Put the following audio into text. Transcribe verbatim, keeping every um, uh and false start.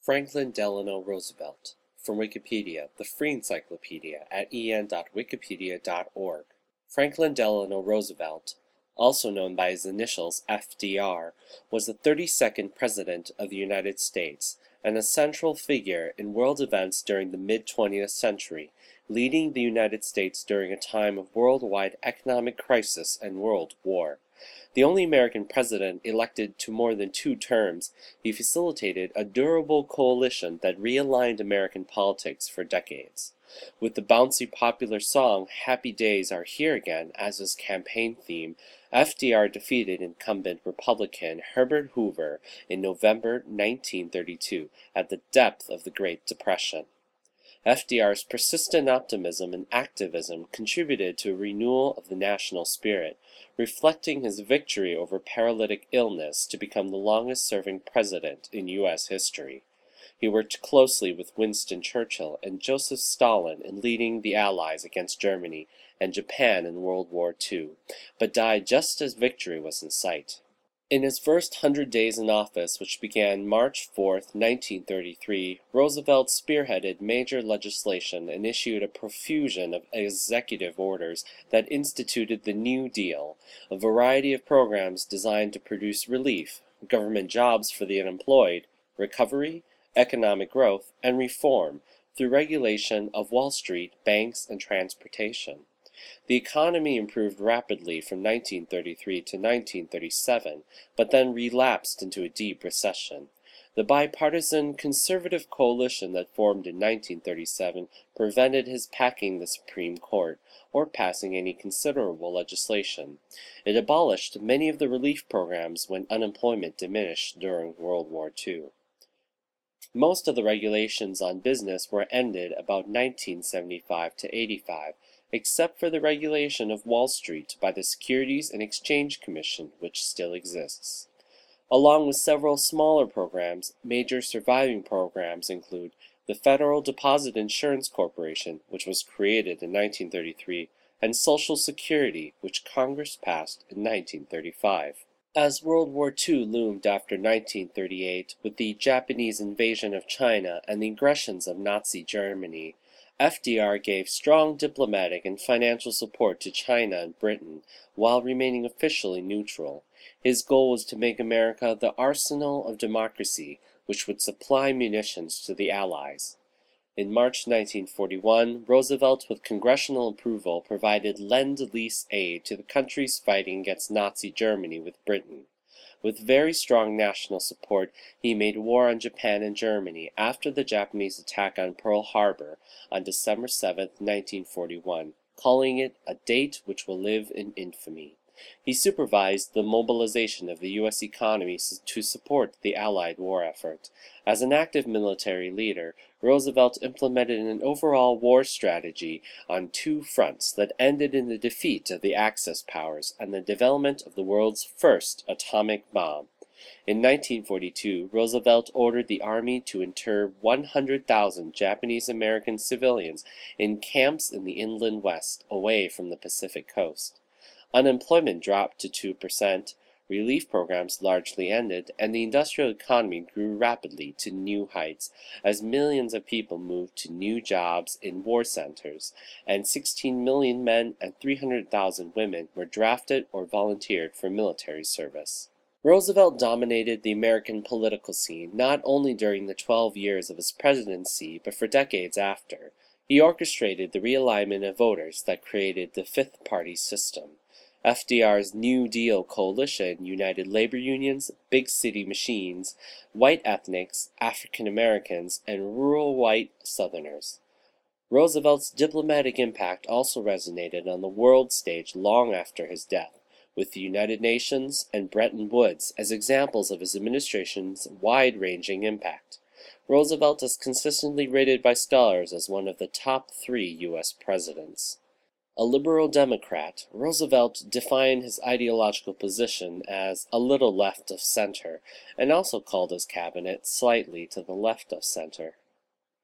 Franklin Delano Roosevelt. From Wikipedia, the free encyclopedia at e n dot wikipedia dot org. Franklin Delano Roosevelt, also known by his initials F D R, was the thirty-second President of the United States and a central figure in world events during the mid-twentieth century, leading the United States during a time of worldwide economic crisis and world war. The only American president elected to more than two terms, he facilitated a durable coalition that realigned American politics for decades. With the bouncy popular song Happy Days Are Here Again as his campaign theme, F D R defeated incumbent Republican Herbert Hoover in November nineteen thirty-two at the depth of the Great Depression. F D R's persistent optimism and activism contributed to a renewal of the national spirit, reflecting his victory over paralytic illness to become the longest-serving president in U S history. He worked closely with Winston Churchill and Joseph Stalin in leading the Allies against Germany and Japan in World War Two, but died just as victory was in sight. In his first hundred days in office, which began March fourth, nineteen thirty-three, Roosevelt spearheaded major legislation and issued a profusion of executive orders that instituted the New Deal, a variety of programs designed to produce relief, government jobs for the unemployed, recovery, economic growth, and reform through regulation of Wall Street, banks, and transportation. The economy improved rapidly from nineteen thirty-three to nineteen thirty-seven, but then relapsed into a deep recession. The bipartisan conservative coalition that formed in nineteen thirty-seven prevented his packing the Supreme Court or passing any considerable legislation. It abolished many of the relief programs when unemployment diminished during World War Two. Most of the regulations on business were ended about nineteen seventy-five to eighty-five, except for the regulation of Wall Street by the Securities and Exchange Commission, which still exists. Along with several smaller programs, major surviving programs include the Federal Deposit Insurance Corporation, which was created in nineteen thirty-three, and Social Security, which Congress passed in nineteen thirty-five. As World War Two loomed after nineteen thirty-eight, with the Japanese invasion of China and the aggressions of Nazi Germany, F D R gave strong diplomatic and financial support to China and Britain, while remaining officially neutral. His goal was to make America the arsenal of democracy, which would supply munitions to the Allies. In March nineteen forty-one, Roosevelt, with congressional approval, provided Lend-Lease aid to the countries fighting against Nazi Germany with Britain. With very strong national support, he made war on Japan and Germany after the Japanese attack on Pearl Harbor on December seventh, nineteen forty-one, calling it a date which will live in infamy. He supervised the mobilization of the U S economy to support the Allied war effort. As an active military leader, Roosevelt implemented an overall war strategy on two fronts that ended in the defeat of the Axis powers and the development of the world's first atomic bomb. In nineteen forty-two, Roosevelt ordered the Army to inter one hundred thousand Japanese American civilians in camps in the inland West, away from the Pacific coast. Unemployment dropped to two percent, relief programs largely ended, and the industrial economy grew rapidly to new heights as millions of people moved to new jobs in war centers, and sixteen million men and three hundred thousand women were drafted or volunteered for military service. Roosevelt dominated the American political scene not only during the twelve years of his presidency, but for decades after. He orchestrated the realignment of voters that created the Fifth Party system. F D R's New Deal coalition united labor unions, big city machines, white ethnics, African Americans, and rural white Southerners. Roosevelt's diplomatic impact also resonated on the world stage long after his death, with the United Nations and Bretton Woods as examples of his administration's wide-ranging impact. Roosevelt is consistently rated by scholars as one of the top three U S presidents. A liberal Democrat, Roosevelt defined his ideological position as a little left of center, and also called his cabinet slightly to the left of center.